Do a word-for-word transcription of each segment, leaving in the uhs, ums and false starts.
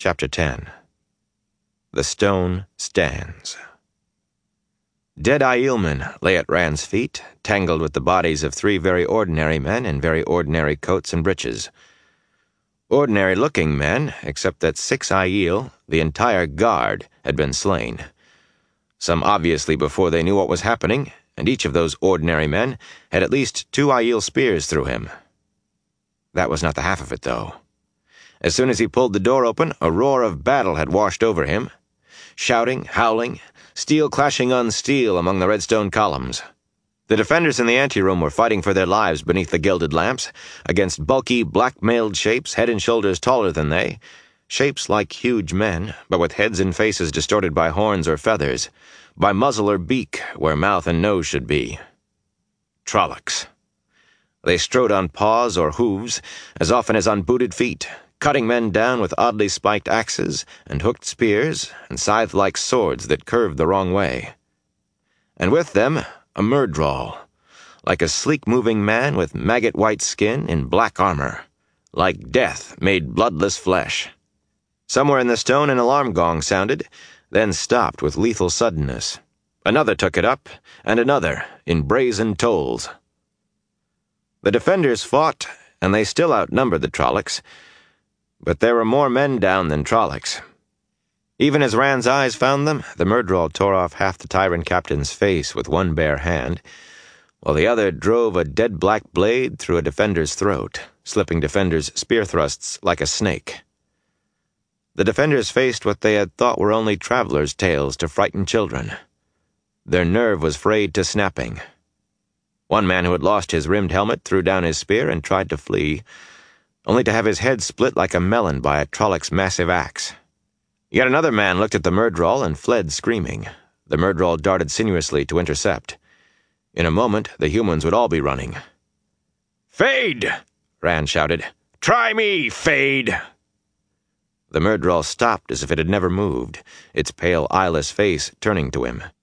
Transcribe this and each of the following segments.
Chapter ten. The Stone Stands. Dead Aielman lay at Rand's feet, tangled with the bodies of three very ordinary men in very ordinary coats and breeches. Ordinary-looking men, except that six Aiel, the entire guard, had been slain. Some obviously before they knew what was happening, and each of those ordinary men had at least two Aiel spears through him. That was not the half of it, though. As soon as he pulled the door open, a roar of battle had washed over him. Shouting, howling, steel clashing on steel among the redstone columns. The defenders in the anteroom were fighting for their lives beneath the gilded lamps, against bulky, black-mailed shapes head and shoulders taller than they, shapes like huge men, but with heads and faces distorted by horns or feathers, by muzzle or beak where mouth and nose should be. Trollocs. They strode on paws or hooves, as often as on booted feet, cutting men down with oddly spiked axes and hooked spears and scythe-like swords that curved the wrong way. And with them, a Myrddraal, like a sleek-moving man with maggot-white skin in black armor, like death made bloodless flesh. Somewhere in the stone an alarm gong sounded, then stopped with lethal suddenness. Another took it up, and another, in brazen tolls. The defenders fought, and they still outnumbered the Trollocs, but there were more men down than Trollocs. Even as Rand's eyes found them, the Myrddraal tore off half the tyrant captain's face with one bare hand, while the other drove a dead black blade through a defender's throat, slipping defenders' spear thrusts like a snake. The defenders faced what they had thought were only travelers' tales to frighten children. Their nerve was frayed to snapping. One man who had lost his rimmed helmet threw down his spear and tried to flee, only to have his head split like a melon by a Trolloc's massive axe. Yet another man looked at the Myrddraal and fled screaming. The Myrddraal darted sinuously to intercept. In a moment, the humans would all be running. "Fade!" Rand shouted. "Try me, Fade!" The Myrddraal stopped as if it had never moved, its pale, eyeless face turning to him.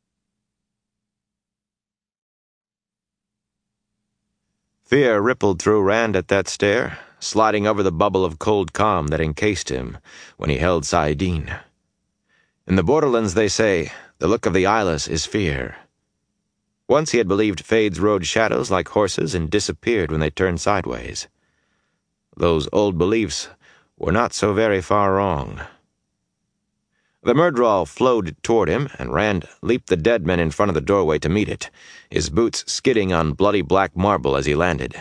Fear rippled through Rand at that stare, sliding over the bubble of cold calm that encased him when he held saidin. In the Borderlands, they say, the look of the eyeless is fear. Once he had believed Fades rode shadows like horses and disappeared when they turned sideways. Those old beliefs were not so very far wrong. The Myrddraal flowed toward him, and Rand leaped the dead men in front of the doorway to meet it, his boots skidding on bloody black marble as he landed.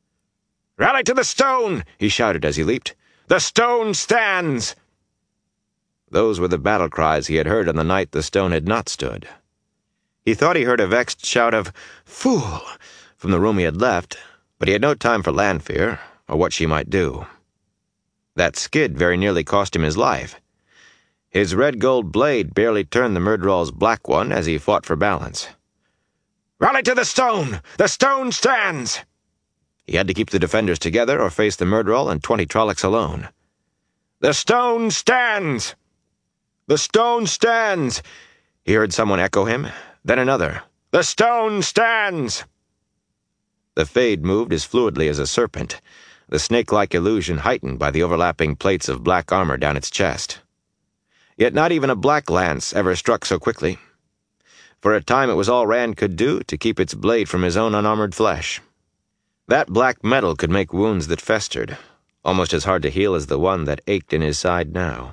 "Rally to the stone!" he shouted as he leaped. "The stone stands!" Those were the battle cries he had heard on the night the stone had not stood. He thought he heard a vexed shout of "Fool!" from the room he had left, but he had no time for Lanfear, or what she might do. That skid very nearly cost him his life. His red-gold blade barely turned the Myrddraal's black one as he fought for balance. "Rally to the stone! The stone stands!" He had to keep the defenders together or face the Myrddraal and twenty Trollocs alone. "The stone stands! The stone stands!" He heard someone echo him, then another. "The stone stands!" The Fade moved as fluidly as a serpent, the snake-like illusion heightened by the overlapping plates of black armor down its chest. Yet not even a black lance ever struck so quickly. For a time it was all Rand could do to keep its blade from his own unarmored flesh. That black metal could make wounds that festered, almost as hard to heal as the one that ached in his side now.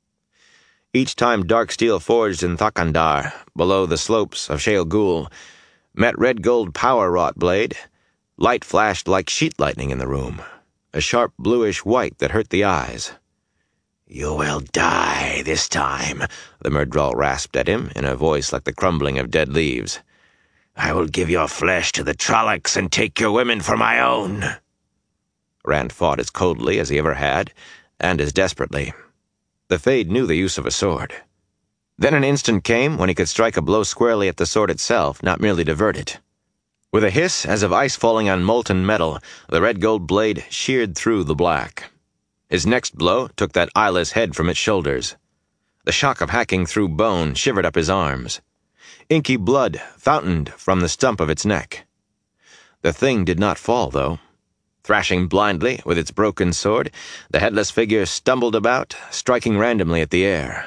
Each time dark steel forged in Thakandar, below the slopes of Shale Ghul, met red gold power-wrought blade, light flashed like sheet lightning in the room, a sharp bluish white that hurt the eyes. "You will die this time," the Myrddraal rasped at him in a voice like the crumbling of dead leaves. "I will give your flesh to the Trollocs and take your women for my own." Rand fought as coldly as he ever had, and as desperately. The Fade knew the use of a sword. Then an instant came when he could strike a blow squarely at the sword itself, not merely divert it. With a hiss as of ice falling on molten metal, the red-gold blade sheared through the black. His next blow took that eyeless head from its shoulders. The shock of hacking through bone shivered up his arms. Inky blood fountained from the stump of its neck. The thing did not fall, though. Thrashing blindly with its broken sword, the headless figure stumbled about, striking randomly at the air.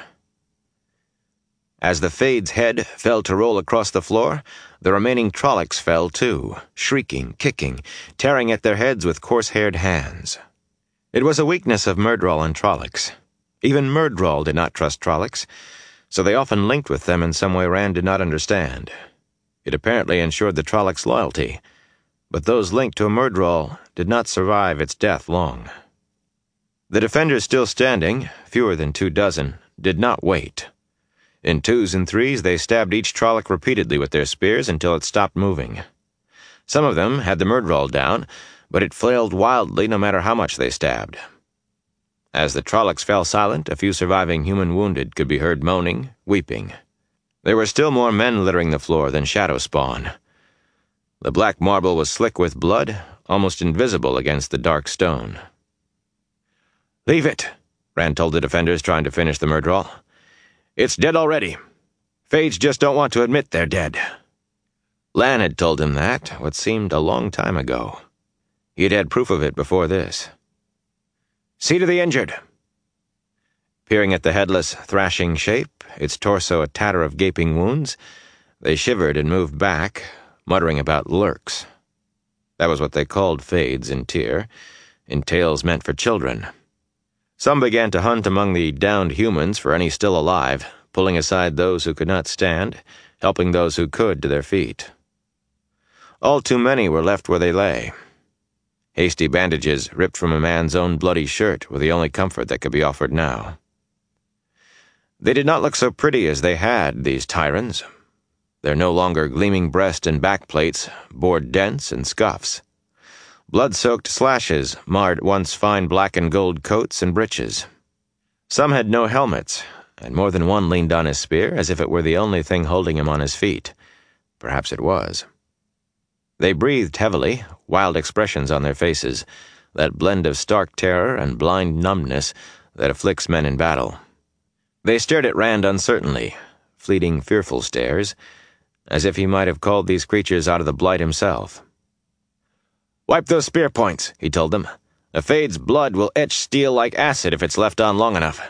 As the Fade's head fell to roll across the floor, the remaining Trollocs fell too, shrieking, kicking, tearing at their heads with coarse-haired hands. It was a weakness of Myrddraal and Trollocs. Even Myrddraal did not trust Trollocs, so they often linked with them in some way Rand did not understand. It apparently ensured the Trollocs' loyalty, but those linked to Myrddraal did not survive its death long. The defenders still standing, fewer than two dozen, did not wait. In twos and threes, they stabbed each Trolloc repeatedly with their spears until it stopped moving. Some of them had the Myrddraal down, but it flailed wildly no matter how much they stabbed. As the Trollocs fell silent, a few surviving human wounded could be heard moaning, weeping. There were still more men littering the floor than shadow spawn. The black marble was slick with blood, almost invisible against the dark stone. "Leave it," Rand told the defenders trying to finish the Myrddraal. "It's dead already. Fades just don't want to admit they're dead." Lan had told him that, what seemed a long time ago. He had had proof of it before this. "See to the injured." Peering at the headless, thrashing shape, its torso a tatter of gaping wounds, they shivered and moved back, muttering about lurks. That was what they called Fades in Tyr, in tales meant for children. Some began to hunt among the downed humans for any still alive, pulling aside those who could not stand, helping those who could to their feet. All too many were left where they lay. Hasty bandages ripped from a man's own bloody shirt were the only comfort that could be offered now. They did not look so pretty as they had, these Tyrans. Their no longer gleaming breast and back plates bore dents and scuffs. Blood-soaked slashes marred once fine black and gold coats and breeches. Some had no helmets, and more than one leaned on his spear as if it were the only thing holding him on his feet. Perhaps it was. They breathed heavily, wild expressions on their faces, that blend of stark terror and blind numbness that afflicts men in battle. They stared at Rand uncertainly, fleeting, fearful stares, as if he might have called these creatures out of the blight himself. "Wipe those spear points," he told them. "A Fade's blood will etch steel like acid if it's left on long enough."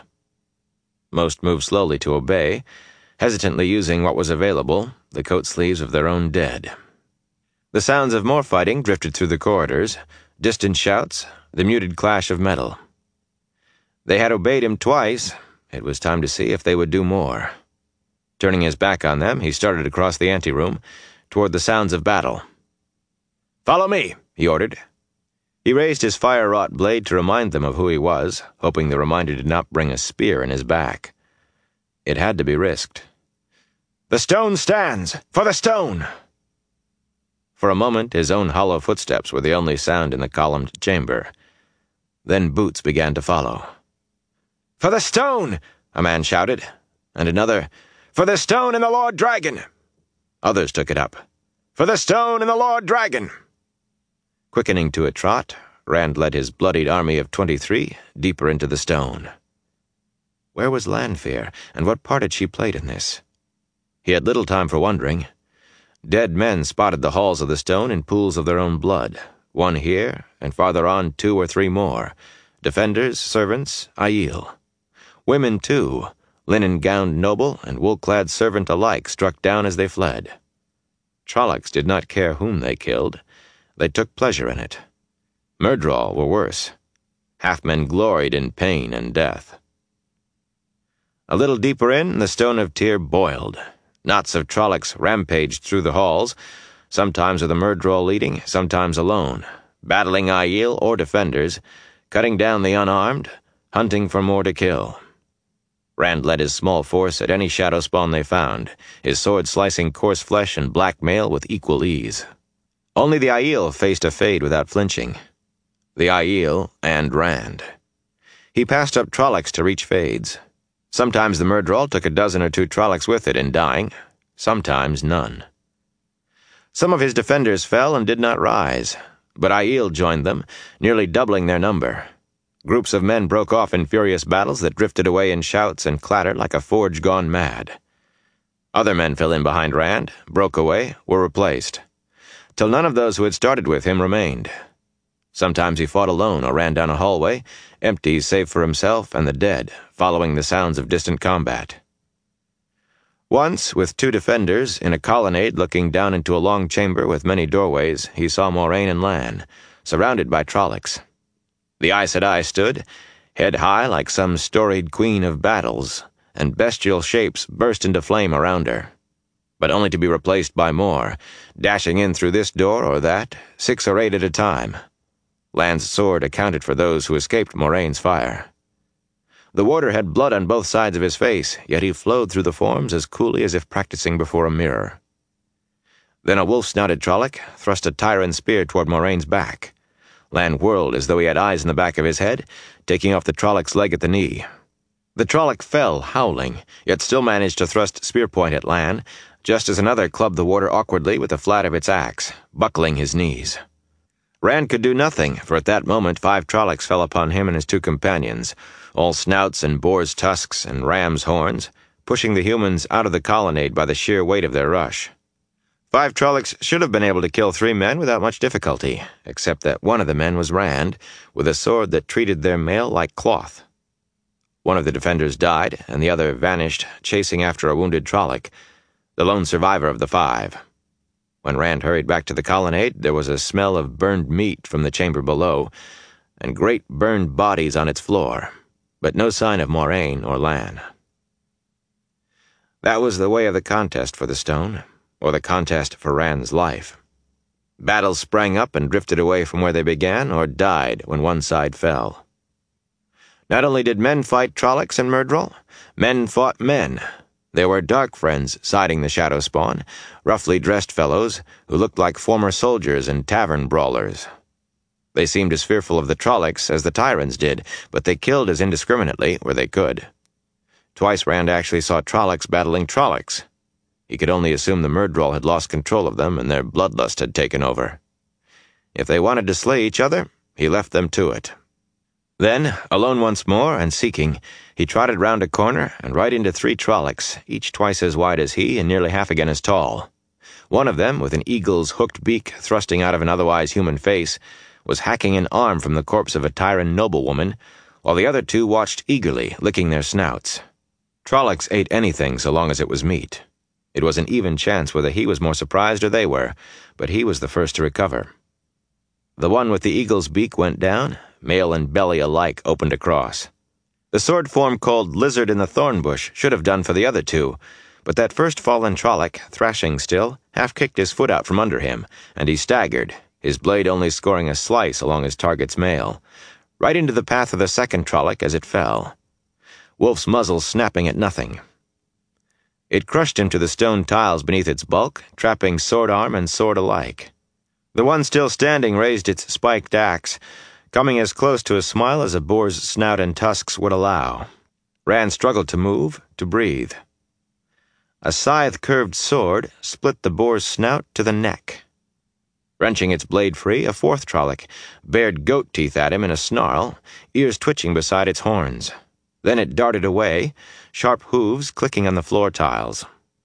Most moved slowly to obey, hesitantly using what was available, the coat sleeves of their own dead. The sounds of more fighting drifted through the corridors, distant shouts, the muted clash of metal. They had obeyed him twice. It was time to see if they would do more. Turning his back on them, he started across the anteroom, toward the sounds of battle. "Follow me," he ordered. He raised his fire-wrought blade to remind them of who he was, hoping the reminder did not bring a spear in his back. It had to be risked. "The stone stands! For the stone!" For a moment, his own hollow footsteps were the only sound in the columned chamber. Then boots began to follow. "For the stone!" a man shouted, and another, "For the stone and the Lord Dragon!" Others took it up. "For the stone and the Lord Dragon!" Quickening to a trot, Rand led his bloodied army of twenty-three deeper into the stone. Where was Lanfear, and what part had she played in this? He had little time for wondering. Dead men spotted the halls of the stone in pools of their own blood, one here, and farther on two or three more, defenders, servants, Aiel. Women, too, linen-gowned noble and wool-clad servant alike struck down as they fled. Trollocs did not care whom they killed. They took pleasure in it. Myrddraal were worse. Half-men gloried in pain and death. A little deeper in, the stone of Tyr boiled. Knots of Trollocs rampaged through the halls, sometimes with a Myrddraal leading, sometimes alone, battling Aiel or defenders, cutting down the unarmed, hunting for more to kill. Rand led his small force at any shadow spawn they found, his sword slicing coarse flesh and black mail with equal ease. Only the Aiel faced a Fade without flinching. The Aiel and Rand. He passed up Trollocs to reach Fades. Sometimes the Myrddraal took a dozen or two Trollocs with it in dying, sometimes none. Some of his defenders fell and did not rise, but Aiel joined them, nearly doubling their number. Groups of men broke off in furious battles that drifted away in shouts and clatter like a forge gone mad. Other men fell in behind Rand, broke away, were replaced, till none of those who had started with him remained. Sometimes he fought alone or ran down a hallway, empty save for himself and the dead, following the sounds of distant combat. Once, with two defenders, in a colonnade looking down into a long chamber with many doorways, he saw Moraine and Lan, surrounded by Trollocs. The Aes Sedai stood, head high like some storied queen of battles, and bestial shapes burst into flame around her, but only to be replaced by more, dashing in through this door or that, six or eight at a time. Lan's sword accounted for those who escaped Moraine's fire. The warder had blood on both sides of his face, yet he flowed through the forms as coolly as if practicing before a mirror. Then a wolf-snouted Trolloc thrust a Tyrant spear toward Moraine's back. Lan whirled as though he had eyes in the back of his head, taking off the Trolloc's leg at the knee. The Trolloc fell, howling, yet still managed to thrust spear point at Lan, just as another clubbed the warder awkwardly with the flat of its axe, buckling his knees. Rand could do nothing, for at that moment five Trollocs fell upon him and his two companions, all snouts and boar's tusks and ram's horns, pushing the humans out of the colonnade by the sheer weight of their rush. Five Trollocs should have been able to kill three men without much difficulty, except that one of the men was Rand, with a sword that treated their mail like cloth. One of the defenders died, and the other vanished, chasing after a wounded Trolloc, the lone survivor of the five. When Rand hurried back to the colonnade, there was a smell of burned meat from the chamber below, and great burned bodies on its floor, but no sign of Moraine or Lan. That was the way of the contest for the stone, or the contest for Rand's life. Battles sprang up and drifted away from where they began, or died when one side fell. Not only did men fight Trollocs and Myrddraal, men fought men. There were dark friends siding the shadow spawn, roughly dressed fellows who looked like former soldiers and tavern brawlers. They seemed as fearful of the Trollocs as the Tyrants did, but they killed as indiscriminately where they could. Twice Rand actually saw Trollocs battling Trollocs. He could only assume the Myrddraal had lost control of them and their bloodlust had taken over. If they wanted to slay each other, he left them to it. Then, alone once more and seeking, he trotted round a corner and right into three Trollocs, each twice as wide as he and nearly half again as tall. One of them, with an eagle's hooked beak thrusting out of an otherwise human face, was hacking an arm from the corpse of a Tyrant noblewoman, while the other two watched eagerly, licking their snouts. Trollocs ate anything so long as it was meat. It was an even chance whether he was more surprised or they were, but he was the first to recover. The one with the eagle's beak went down, mail and belly alike opened across. The sword form called Lizard in the Thornbush should have done for the other two, but that first fallen Trolloc, thrashing still, half-kicked his foot out from under him, and he staggered, his blade only scoring a slice along his target's mail, right into the path of the second Trolloc as it fell, Wolf's muzzle snapping at nothing. It crushed him to the stone tiles beneath its bulk, trapping sword arm and sword alike. The one still standing raised its spiked axe, coming as close to a smile as a boar's snout and tusks would allow. Rand struggled to move, to breathe. A scythe-curved sword split the boar's snout to the neck. Wrenching its blade free, a fourth Trolloc bared goat teeth at him in a snarl, ears twitching beside its horns. Then it darted away, sharp hooves clicking on the floor tiles.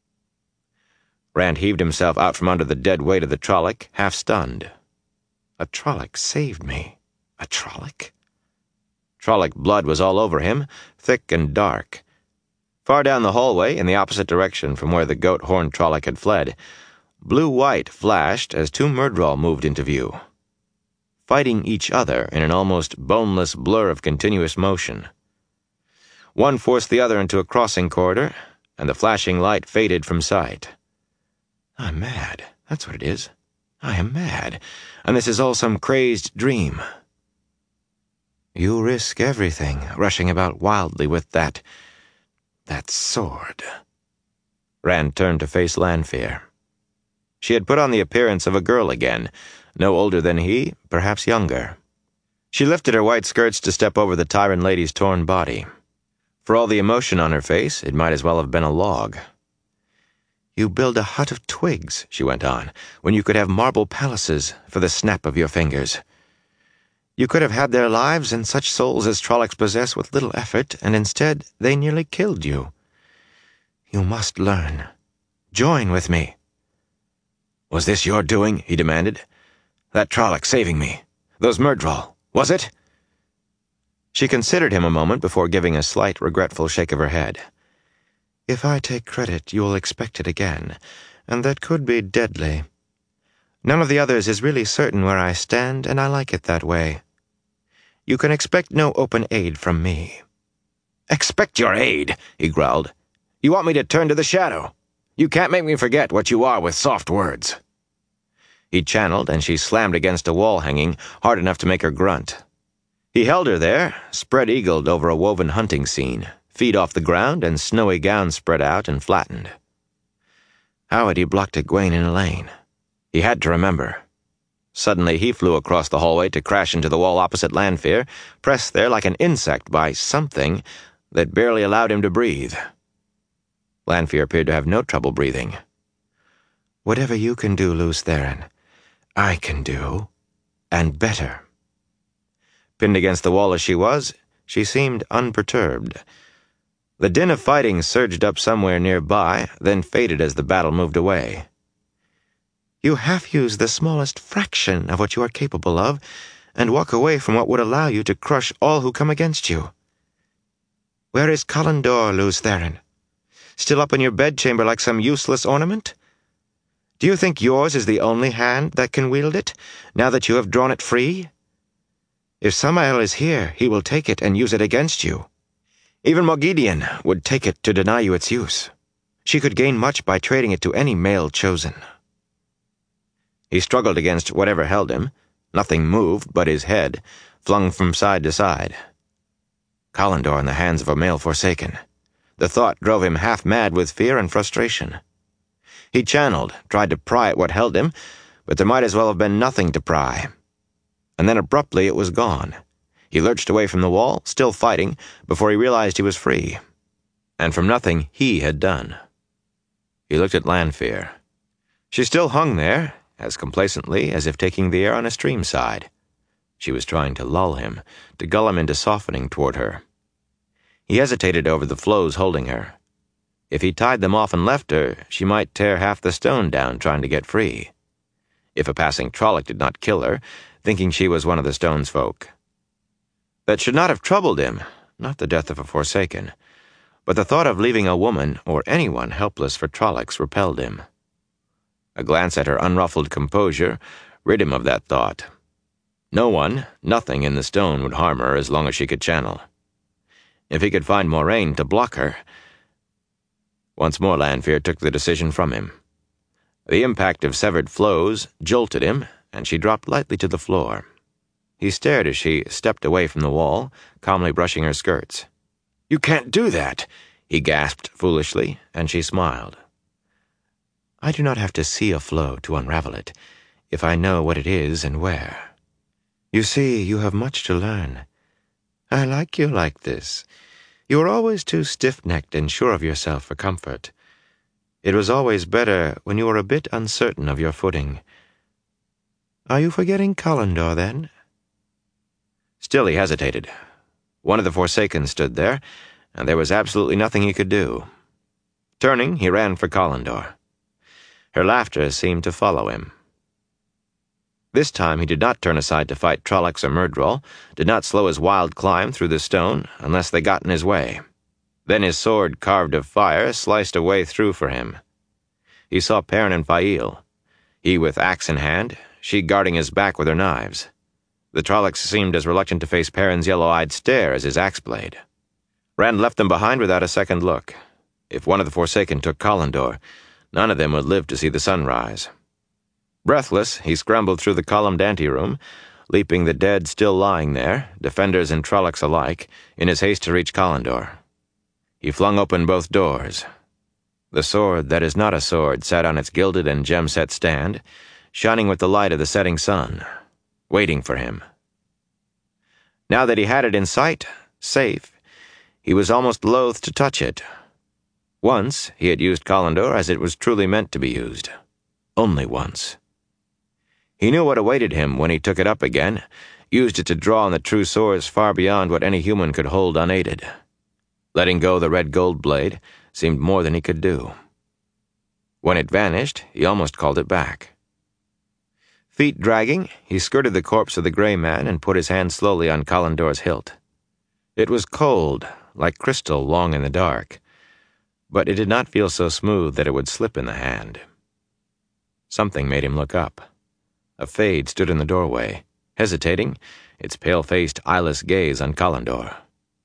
Rand heaved himself out from under the dead weight of the Trolloc, half-stunned. A Trolloc saved me. A Trolloc? Trolloc blood was all over him, thick and dark. Far down the hallway, in the opposite direction from where the goat-horned Trolloc had fled, blue-white flashed as two Myrddraal moved into view, fighting each other in an almost boneless blur of continuous motion. One forced the other into a crossing corridor, and the flashing light faded from sight. I'm mad, that's what it is. I am mad, and this is all some crazed dream. You risk everything, rushing about wildly with that... that sword. Rand turned to face Lanfear. She had put on the appearance of a girl again, no older than he, perhaps younger. She lifted her white skirts to step over the Tyrant lady's torn body. For all the emotion on her face, it might as well have been a log. You build a hut of twigs, she went on, when you could have marble palaces for the snap of your fingers. You could have had their lives and such souls as Trollocs possess with little effort, and instead they nearly killed you. You must learn. Join with me. Was this your doing? He demanded. That Trolloc saving me. Those Myrddraal, was it?" She considered him a moment before giving a slight, regretful shake of her head. "If I take credit, you will expect it again, and that could be deadly. None of the others is really certain where I stand, and I like it that way. You can expect no open aid from me." "Expect your aid," he growled. "You want me to turn to the shadow? You can't make me forget what you are with soft words." He channeled, and she slammed against a wall hanging hard enough to make her grunt. He held her there, spread-eagled over a woven hunting scene, feet off the ground and snowy gown spread out and flattened. How had he blocked Egwene and Elaine? He had to remember. Suddenly he flew across the hallway to crash into the wall opposite Lanfear, pressed there like an insect by something that barely allowed him to breathe. Lanfear appeared to have no trouble breathing. "Whatever you can do, Lews Therin, I can do, and better." Pinned against the wall as she was, she seemed unperturbed. The din of fighting surged up somewhere nearby, then faded as the battle moved away. "You half use the smallest fraction of what you are capable of, and walk away from what would allow you to crush all who come against you. Where is Callandor, Lews Therin? Still up in your bedchamber like some useless ornament? Do you think yours is the only hand that can wield it, now that you have drawn it free? If Samael is here, he will take it and use it against you. Even Moghedien would take it to deny you its use. She could gain much by trading it to any male chosen." He struggled against whatever held him. Nothing moved but his head, flung from side to side. Callandor in the hands of a male Forsaken. The thought drove him half mad with fear and frustration. He channeled, tried to pry at what held him, but there might as well have been nothing to pry. And then abruptly it was gone. He lurched away from the wall, still fighting, before he realized he was free. And from nothing he had done. He looked at Lanfear. She still hung there, as complacently as if taking the air on a stream side. She was trying to lull him, to gull him into softening toward her. He hesitated over the flows holding her. If he tied them off and left her, she might tear half the stone down trying to get free. If a passing Trolloc did not kill her, thinking she was one of the stone's folk. That should not have troubled him, not the death of a Forsaken, but the thought of leaving a woman or anyone helpless for Trollocs repelled him. A glance at her unruffled composure rid him of that thought. No one, nothing in the stone would harm her as long as she could channel. If he could find Moraine to block her... Once more Lanfear took the decision from him. The impact of severed flows jolted him, and she dropped lightly to the floor. He stared as she stepped away from the wall, calmly brushing her skirts. "You can't do that," he gasped foolishly, and she smiled. "I do not have to see a flow to unravel it, if I know what it is and where. You see, you have much to learn. I like you like this. You were always too stiff-necked and sure of yourself for comfort. It was always better when you were a bit uncertain of your footing. Are you forgetting Callandor, then?" Still he hesitated. One of the Forsaken stood there, and there was absolutely nothing he could do. Turning, he ran for Callandor. Her laughter seemed to follow him. This time he did not turn aside to fight Trollocs or Myrddraal, did not slow his wild climb through the stone unless they got in his way. Then his sword, carved of fire, sliced a way through for him. He saw Perrin and Faile, he with axe in hand, she guarding his back with her knives. The Trollocs seemed as reluctant to face Perrin's yellow-eyed stare as his axe blade. Rand left them behind without a second look. If one of the Forsaken took Callandor, none of them would live to see the sunrise. Breathless, he scrambled through the columned anteroom, leaping the dead still lying there, defenders and Trollocs alike, in his haste to reach Callandor. He flung open both doors. The sword that is not a sword sat on its gilded and gem-set stand, shining with the light of the setting sun, waiting for him. Now that he had it in sight, safe, he was almost loath to touch it. Once he had used Callandor as it was truly meant to be used. Only once. He knew what awaited him when he took it up again, used it to draw on the true swords far beyond what any human could hold unaided. Letting go the red gold blade seemed more than he could do. When it vanished, he almost called it back. Feet dragging, he skirted the corpse of the gray man and put his hand slowly on Callandor's hilt. It was cold, like crystal long in the dark, but it did not feel so smooth that it would slip in the hand. Something made him look up. A Fade stood in the doorway, hesitating, its pale-faced, eyeless gaze on Callandor.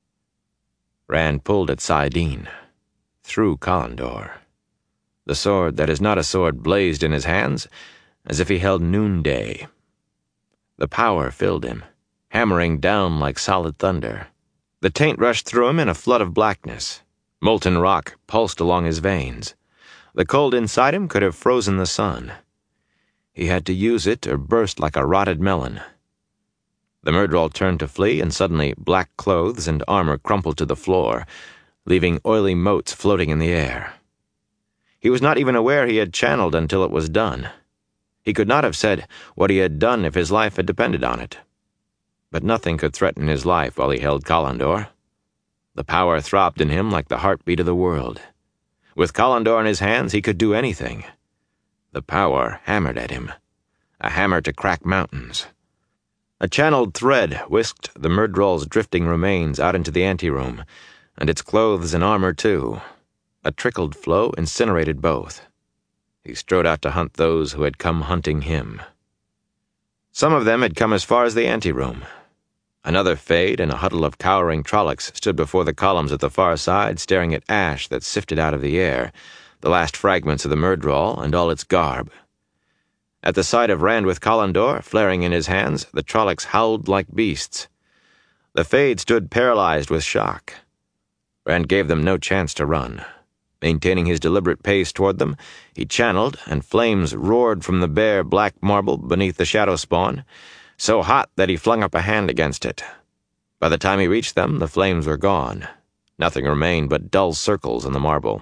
Rand pulled at saidin, through Callandor. The sword that is not a sword blazed in his hands, as if he held noonday. The power filled him, hammering down like solid thunder. The taint rushed through him in a flood of blackness. Molten rock pulsed along his veins. The cold inside him could have frozen the sun. He had to use it or burst like a rotted melon. The Myrddraal turned to flee, and suddenly black clothes and armor crumpled to the floor, leaving oily motes floating in the air. He was not even aware he had channeled until it was done. He could not have said what he had done if his life had depended on it. But nothing could threaten his life while he held Callandor. The power throbbed in him like the heartbeat of the world. With Callandor in his hands, he could do anything. The power hammered at him, a hammer to crack mountains. A channeled thread whisked the Myrddraal's drifting remains out into the anteroom, and its clothes and armor too. A trickled flow incinerated both. He strode out to hunt those who had come hunting him. Some of them had come as far as the anteroom. Another Fade and a huddle of cowering Trollocs stood before the columns at the far side, staring at ash that sifted out of the air, the last fragments of the Myrddraal and all its garb. At the sight of Rand with Callandor flaring in his hands, the Trollocs howled like beasts. The Fade stood paralyzed with shock. Rand gave them no chance to run. Maintaining his deliberate pace toward them, he channeled, and flames roared from the bare black marble beneath the shadow spawn, so hot that he flung up a hand against it. By the time he reached them, the flames were gone. Nothing remained but dull circles in the marble.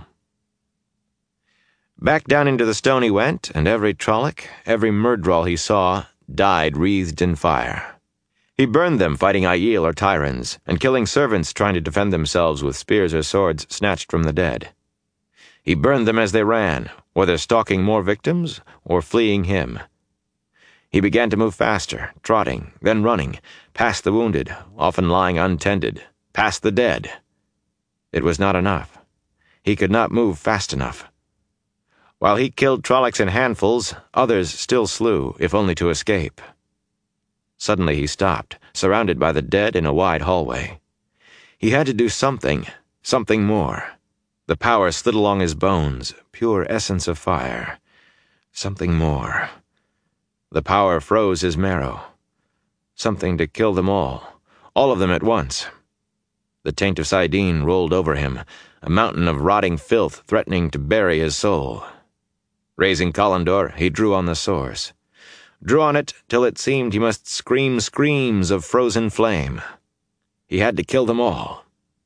Back down into the stone he went, and every Trolloc, every Myrddraal he saw, died wreathed in fire. He burned them fighting Aiel or Tyrans, and killing servants trying to defend themselves with spears or swords snatched from the dead. He burned them as they ran, whether stalking more victims or fleeing him. He began to move faster, trotting, then running, past the wounded, often lying untended, past the dead. It was not enough. He could not move fast enough. While he killed Trollocs in handfuls, others still slew, if only to escape. Suddenly he stopped, surrounded by the dead in a wide hallway. He had to do something, something more. The power slid along his bones, pure essence of fire. Something more. The power froze his marrow. Something to kill them all, all of them at once. The taint of saidin rolled over him, a mountain of rotting filth threatening to bury his soul. Raising Callandor, he drew on the source. Drew on it till it seemed he must scream screams of frozen flame. He had to kill them all.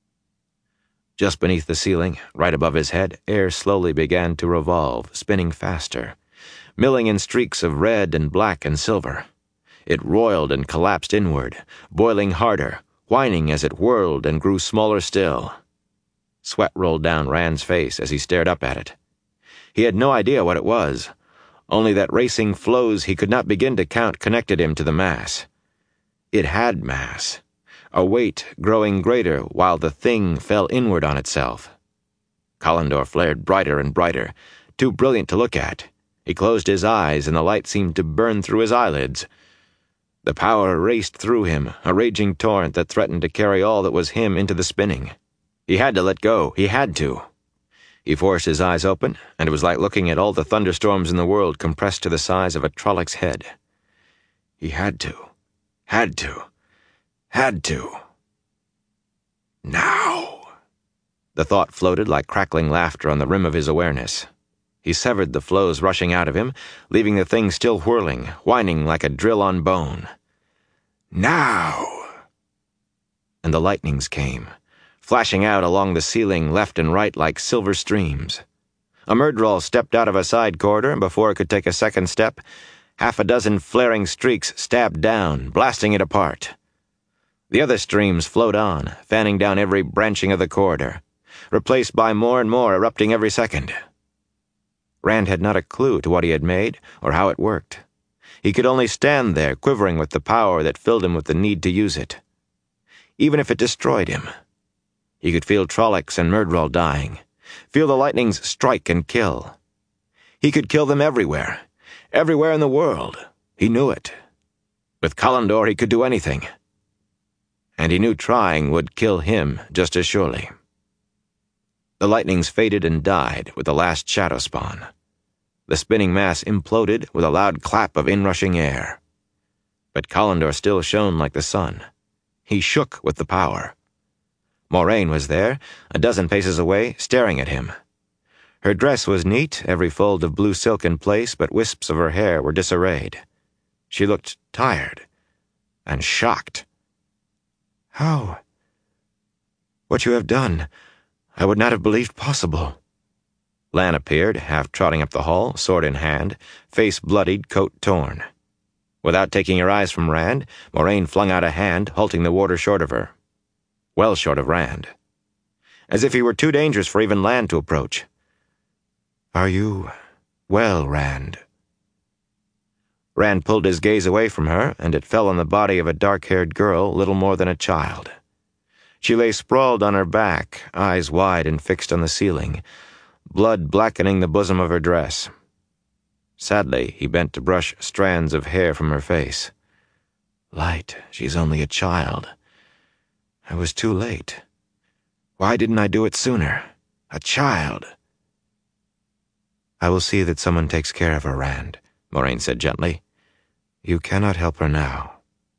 Just beneath the ceiling, right above his head, air slowly began to revolve, spinning faster, milling in streaks of red and black and silver. It roiled and collapsed inward, boiling harder, whining as it whirled and grew smaller still. Sweat rolled down Rand's face as he stared up at it. He had no idea what it was, only that racing flows he could not begin to count connected him to the mass. It had mass, a weight growing greater while the thing fell inward on itself. Callandor flared brighter and brighter, too brilliant to look at. He closed his eyes, and the light seemed to burn through his eyelids. The power raced through him, a raging torrent that threatened to carry all that was him into the spinning. He had to let go. He had to. He forced his eyes open, and it was like looking at all the thunderstorms in the world compressed to the size of a Trolloc's head. He had to. Had to. Had to. Now! The thought floated like crackling laughter on the rim of his awareness. He severed the flows rushing out of him, leaving the thing still whirling, whining like a drill on bone. Now! And the lightnings came, flashing out along the ceiling left and right like silver streams. A Myrddraal stepped out of a side corridor, and before it could take a second step, half a dozen flaring streaks stabbed down, blasting it apart. The other streams flowed on, fanning down every branching of the corridor, replaced by more and more erupting every second. Rand had not a clue to what he had made or how it worked. He could only stand there, quivering with the power that filled him with the need to use it. Even if it destroyed him, he could feel Trollocs and Myrddraal dying, feel the lightnings strike and kill. He could kill them everywhere, everywhere in the world. He knew it. With Callandor, he could do anything. And he knew trying would kill him just as surely. The lightnings faded and died with the last shadow spawn. The spinning mass imploded with a loud clap of inrushing air. But Callandor still shone like the sun. He shook with the power. Moraine was there, a dozen paces away, staring at him. Her dress was neat, every fold of blue silk in place, but wisps of her hair were disarrayed. She looked tired and shocked. "How? What you have done, I would not have believed possible." Lan appeared, half trotting up the hall, sword in hand, face bloodied, coat torn. Without taking her eyes from Rand, Moraine flung out a hand, halting the warder short of her. Well short of Rand. As if he were too dangerous for even Lan to approach. "Are you well, Rand?" Rand pulled his gaze away from her, and it fell on the body of a dark-haired girl, little more than a child. She lay sprawled on her back, eyes wide and fixed on the ceiling, blood blackening the bosom of her dress. Sadly, he bent to brush strands of hair from her face. "Light, she's only a child. I was too late. Why didn't I do it sooner? A child." "I will see that someone takes care of her, Rand," Moraine said gently. "You cannot help her now."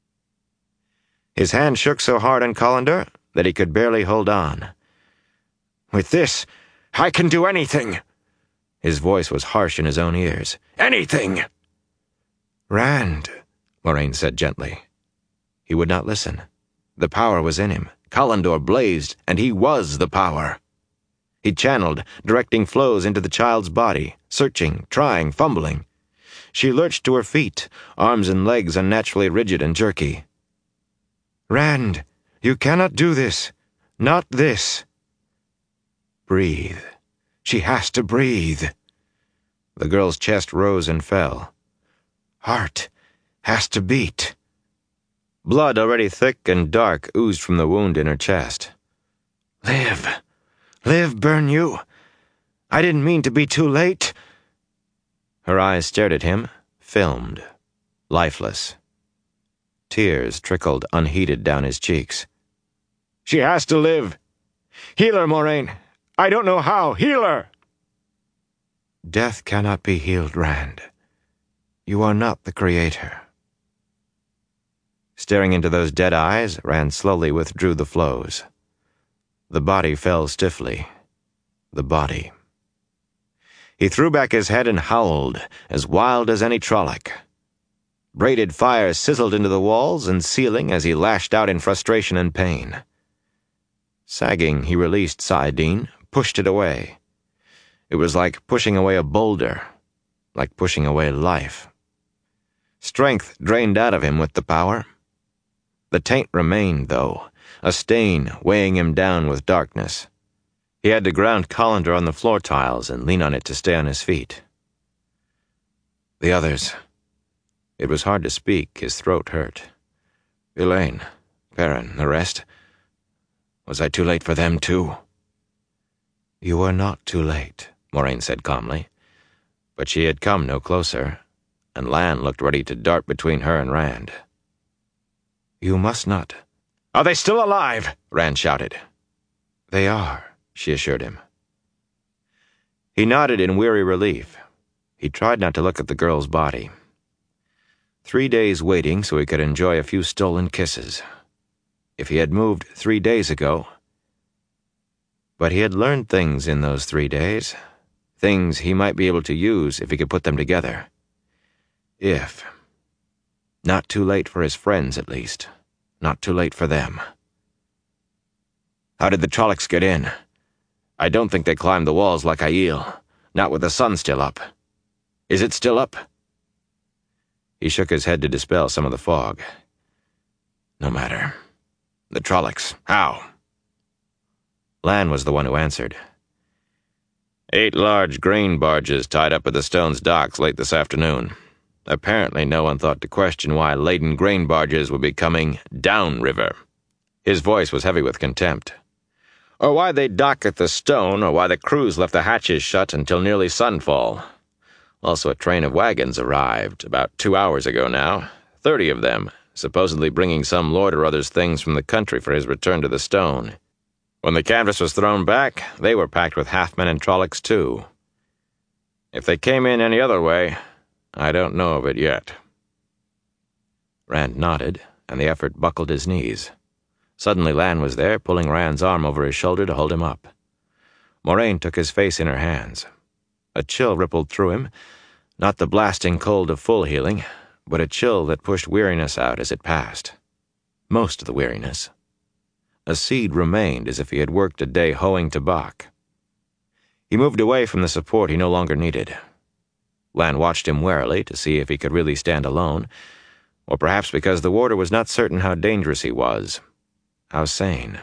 His hand shook so hard on Callandor that he could barely hold on. "With this, I can do anything." His voice was harsh in his own ears. "Anything!" "Rand," Moraine said gently. He would not listen. The power was in him. Callandor blazed, and he was the power. He channeled, directing flows into the child's body, searching, trying, fumbling. She lurched to her feet, arms and legs unnaturally rigid and jerky. "Rand, you cannot do this. Not this." "Breathe. She has to breathe." The girl's chest rose and fell. "Heart has to beat." Blood, already thick and dark, oozed from the wound in her chest. "Live. Live, burn you. I didn't mean to be too late." Her eyes stared at him, filmed, lifeless. Tears trickled unheeded down his cheeks. "She has to live. Heal her, Moraine. I don't know how. Heal her!" "Death cannot be healed, Rand. You are not the creator." Staring into those dead eyes, Rand slowly withdrew the flows. The body fell stiffly. The body. He threw back his head and howled, as wild as any Trolloc. Braided fire sizzled into the walls and ceiling as he lashed out in frustration and pain. Sagging, he released saidin, pushed it away. It was like pushing away a boulder, like pushing away life. Strength drained out of him with the power. The taint remained, though, a stain weighing him down with darkness. He had to ground Callandor on the floor tiles and lean on it to stay on his feet. The others. It was hard to speak, his throat hurt. Elaine, Perrin, the rest. Was I too late for them, too? "You are not too late," Moraine said calmly. But she had come no closer, and Lan looked ready to dart between her and Rand. "You must not." "Are they still alive?" Rand shouted. "They are," she assured him. He nodded in weary relief. He tried not to look at the girl's body. Three days waiting so he could enjoy a few stolen kisses. If he had moved three days ago... But he had learned things in those three days. Things he might be able to use if he could put them together. If... Not too late for his friends, at least. Not too late for them. "How did the Trollocs get in? I don't think they climbed the walls like Aiel, not with the sun still up. Is it still up?" He shook his head to dispel some of the fog. "No matter. The Trollocs. How?" Lan was the one who answered. "Eight large grain barges tied up at the Stone's docks late this afternoon. Apparently no one thought to question why laden grain barges would be coming downriver. His voice was heavy with contempt. Or why they'd dock at the Stone, or why the crews left the hatches shut until nearly sunfall. Also, a train of wagons arrived, about two hours ago now, thirty of them, supposedly bringing some lord or other's things from the country for his return to the Stone. When the canvas was thrown back, they were packed with half-men and Trollocs too. If they came in any other way, I don't know of it yet. Rand nodded, and the effort buckled his knees. Suddenly Lan was there, pulling Rand's arm over his shoulder to hold him up. Moraine took his face in her hands. A chill rippled through him, not the blasting cold of full healing, but a chill that pushed weariness out as it passed. Most of the weariness. A seed remained as if he had worked a day hoeing tobacco. He moved away from the support he no longer needed. Lan watched him warily to see if he could really stand alone, or perhaps because the warder was not certain how dangerous he was, how sane.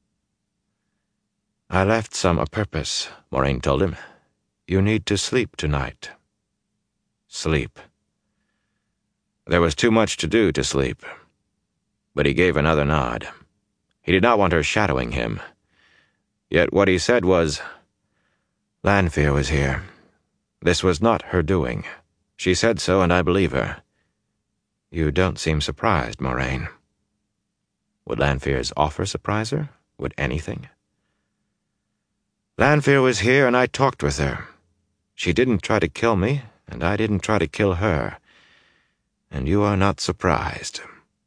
"I left some a purpose," Moraine told him. "You need to sleep tonight." Sleep. There was too much to do to sleep. But he gave another nod. He did not want her shadowing him. Yet what he said was, "Lanfear was here. This was not her doing. She said so, and I believe her. You don't seem surprised, Moraine." Would Lanfear's offer surprise her? Would anything? "Lanfear was here, and I talked with her. She didn't try to kill me, and I didn't try to kill her. And you are not surprised.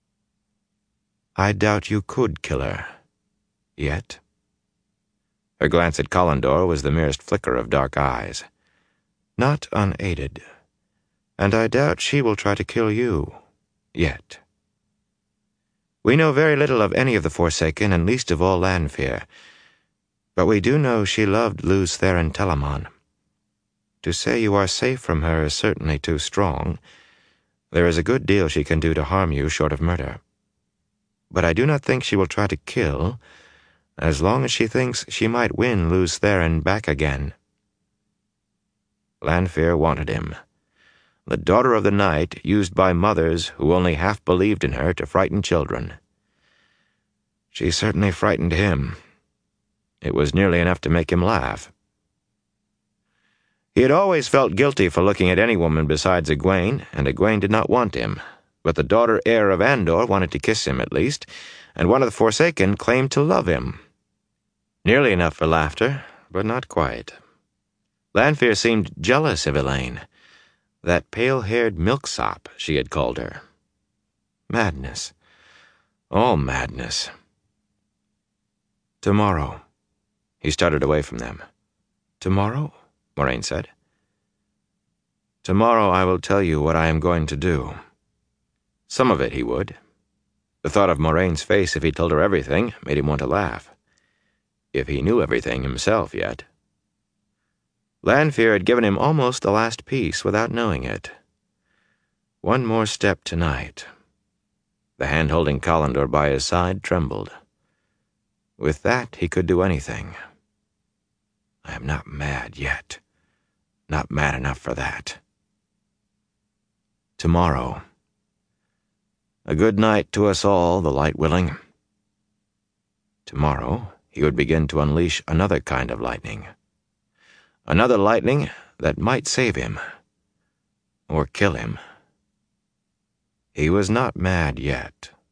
I doubt you could kill her. Yet." Her glance at Callandor was the merest flicker of dark eyes. "Not unaided. And I doubt she will try to kill you. Yet. We know very little of any of the Forsaken, and least of all Lanfear. But we do know she loved Lews Therin Telamon. To say you are safe from her is certainly too strong. There is a good deal she can do to harm you short of murder. But I do not think she will try to kill, as long as she thinks she might win Lews Therin back again." Lanfear wanted him. The daughter of the night used by mothers who only half believed in her to frighten children. She certainly frightened him. It was nearly enough to make him laugh. He had always felt guilty for looking at any woman besides Egwene, and Egwene did not want him, but the daughter heir of Andor wanted to kiss him at least, and one of the Forsaken claimed to love him. Nearly enough for laughter, but not quite. Lanfear seemed jealous of Elaine. That pale-haired milksop, she had called her. Madness. All madness. "Tomorrow." He started away from them. "Tomorrow?" Moraine said. "Tomorrow I will tell you what I am going to do." Some of it he would. The thought of Moraine's face if he told her everything made him want to laugh. If he knew everything himself yet. Lanfear had given him almost the last piece without knowing it. One more step tonight. The hand holding Callandor by his side trembled. With that he could do anything. I am not mad yet. Not mad enough for that. Tomorrow. A good night to us all, the light willing. Tomorrow he would begin to unleash another kind of lightning. Another lightning that might save him. Or kill him. He was not mad yet.